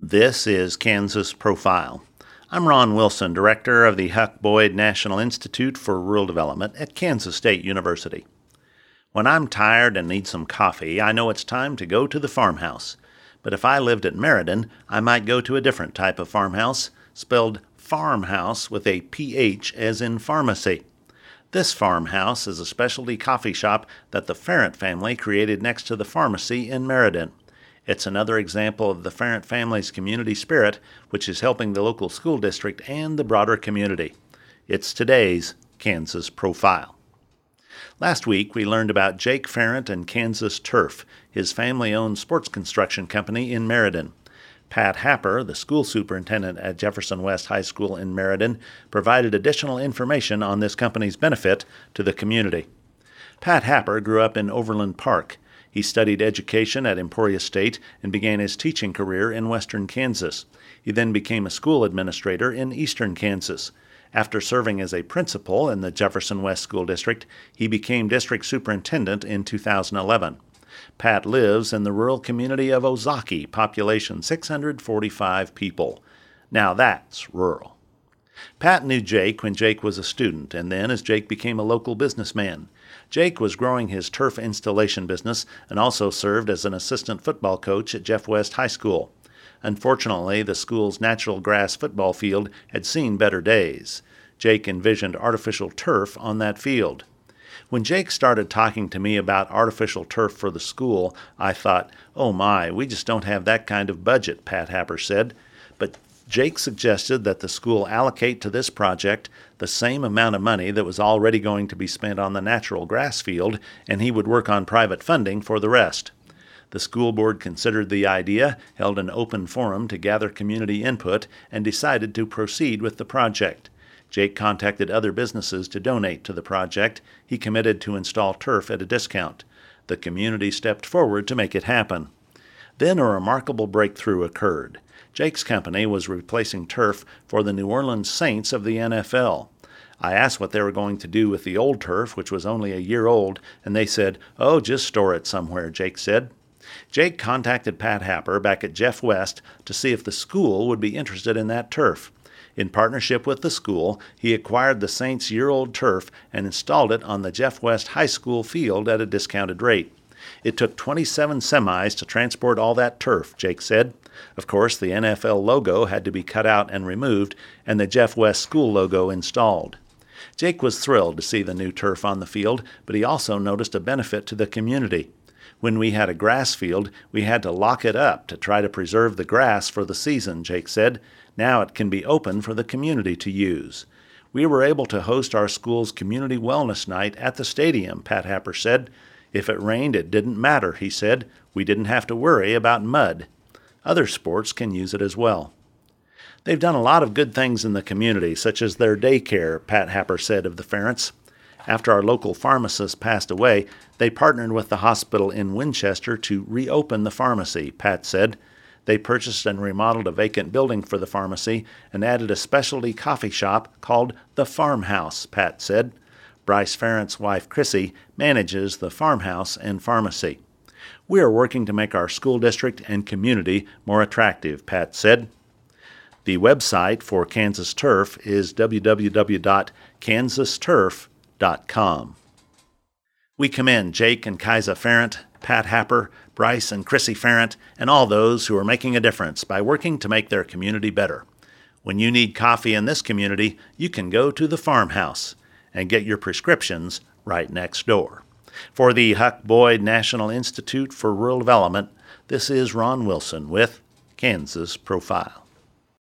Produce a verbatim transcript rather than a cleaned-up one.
This is Kansas Profile. I'm Ron Wilson, Director of the Huck Boyd National Institute for Rural Development at Kansas State University. When I'm tired and need some coffee, I know it's time to go to the farmhouse. But if I lived at Meriden, I might go to a different type of farmhouse, spelled farmhouse with a P H as in pharmacy. This farmhouse is a specialty coffee shop that the Ferrant family created next to the pharmacy in Meriden. It's another example of the Ferrant family's community spirit, which is helping the local school district and the broader community. It's today's Kansas Profile. Last week, we learned about Jake Ferrant and Kansas Turf, his family-owned sports construction company in Meriden. Pat Happer, the school superintendent at Jefferson West High School in Meriden, provided additional information on this company's benefit to the community. Pat Happer grew up in Overland Park. He studied education at Emporia State and began his teaching career in western Kansas. He then became a school administrator in eastern Kansas. After serving as a principal in the Jefferson West School District, he became district superintendent in two thousand eleven. Pat lives in the rural community of Ozaukee, population six hundred forty-five people. Now that's rural. Pat knew Jake when Jake was a student, and then as Jake became a local businessman. Jake was growing his turf installation business and also served as an assistant football coach at Jeff West High School. Unfortunately, the school's natural grass football field had seen better days. Jake envisioned artificial turf on that field. When Jake started talking to me about artificial turf for the school, I thought, oh my, we just don't have that kind of budget, Pat Happer said. But Jake suggested that the school allocate to this project the same amount of money that was already going to be spent on the natural grass field, and he would work on private funding for the rest. The school board considered the idea, held an open forum to gather community input, and decided to proceed with the project. Jake contacted other businesses to donate to the project. He committed to install turf at a discount. The community stepped forward to make it happen. Then a remarkable breakthrough occurred. Jake's company was replacing turf for the New Orleans Saints of the N F L. I asked what they were going to do with the old turf, which was only a year old, and they said, oh, just store it somewhere, Jake said. Jake contacted Pat Happer back at Jeff West to see if the school would be interested in that turf. In partnership with the school, he acquired the Saints' year-old turf and installed it on the Jeff West High School field at a discounted rate. It took twenty-seven semis to transport all that turf, Jake said. Of course, the N F L logo had to be cut out and removed, and the Jeff West School logo installed. Jake was thrilled to see the new turf on the field, but he also noticed a benefit to the community. When we had a grass field, we had to lock it up to try to preserve the grass for the season, Jake said. Now it can be open for the community to use. We were able to host our school's community wellness night at the stadium, Pat Happer said. If it rained, it didn't matter, he said. We didn't have to worry about mud. Other sports can use it as well. They've done a lot of good things in the community, such as their daycare, Pat Happer said of the Ferrants. After our local pharmacist passed away, they partnered with the hospital in Winchester to reopen the pharmacy, Pat said. They purchased and remodeled a vacant building for the pharmacy and added a specialty coffee shop called the Farmhouse, Pat said. Bryce Ferrant's wife, Chrissy, manages the farmhouse and pharmacy. We are working to make our school district and community more attractive, Pat said. The website for Kansas Turf is w w w dot kansas turf dot com. We commend Jake and Kiza Ferrant, Pat Happer, Bryce and Chrissy Ferrant, and all those who are making a difference by working to make their community better. When you need coffee in this community, you can go to the farmhouse and get your prescriptions right next door. For the Huck Boyd National Institute for Rural Development, this is Ron Wilson with Kansas Profile.